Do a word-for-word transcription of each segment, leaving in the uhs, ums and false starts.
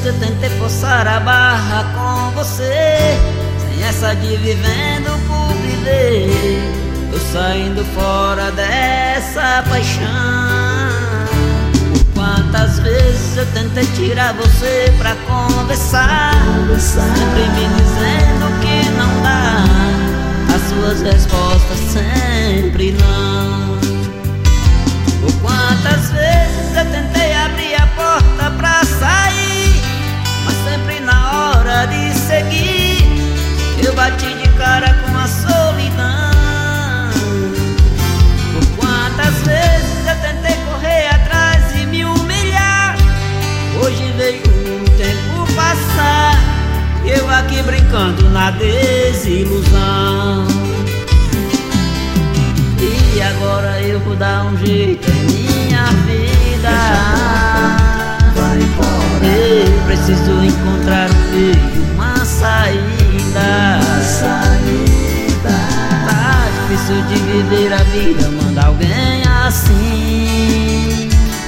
vezes eu tentei forçar a barra com você, sem essa de vivendo por viver. Tô saindo fora dessa paixão. Quantas vezes eu tentei tirar você pra conversar, sempre me dizendo que não dá, as suas respostas sempre não. Por quantas vezes eu tentei abrir a porta pra sair, mas sempre na hora de seguir eu bati de cara com a solidão. Por quantas vezes eu tentei correr atrás e me humilhar, hoje veio o tempo passar e eu aqui brincando na desilusão. E agora eu vou dar um jeito em minha vida. Vai embora. Eu preciso encontrar um meio, uma saída. Saída. Tá difícil de viver a vida, manda alguém assim.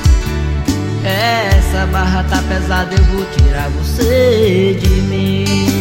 Essa barra tá pesada, eu vou tirar você de mim.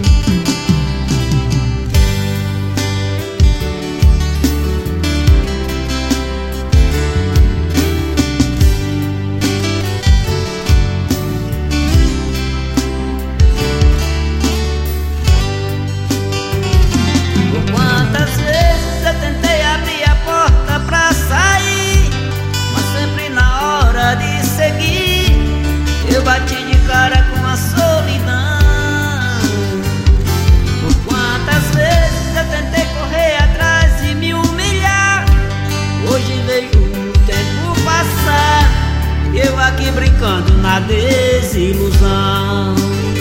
Eu bati de cara com a solidão. Por quantas vezes eu tentei correr atrás e me humilhar, hoje veio o tempo passar e eu aqui brincando na desilusão.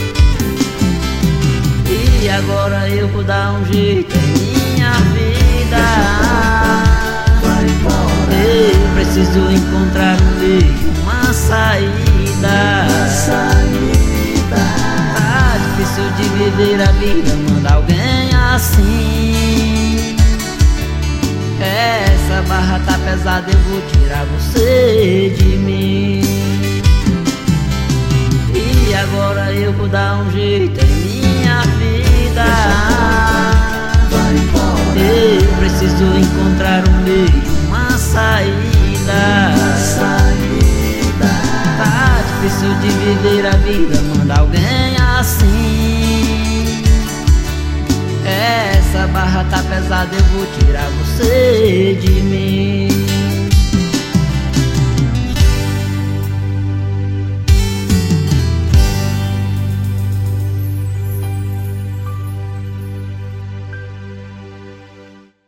E agora eu vou dar um jeito em minha vida. Vai embora. Eu preciso encontrar um meio, uma saída. Saída. Tá difícil de viver a vida, manda alguém assim. Essa barra tá pesada, eu vou tirar você de mim. E agora eu vou dar um jeito em minha vida. Vai embora. Eu preciso encontrar um meio, uma saída. Saída. Tá difícil de viver a vida, manda alguém assim. Essa barra tá pesada, eu vou tirar você de mim.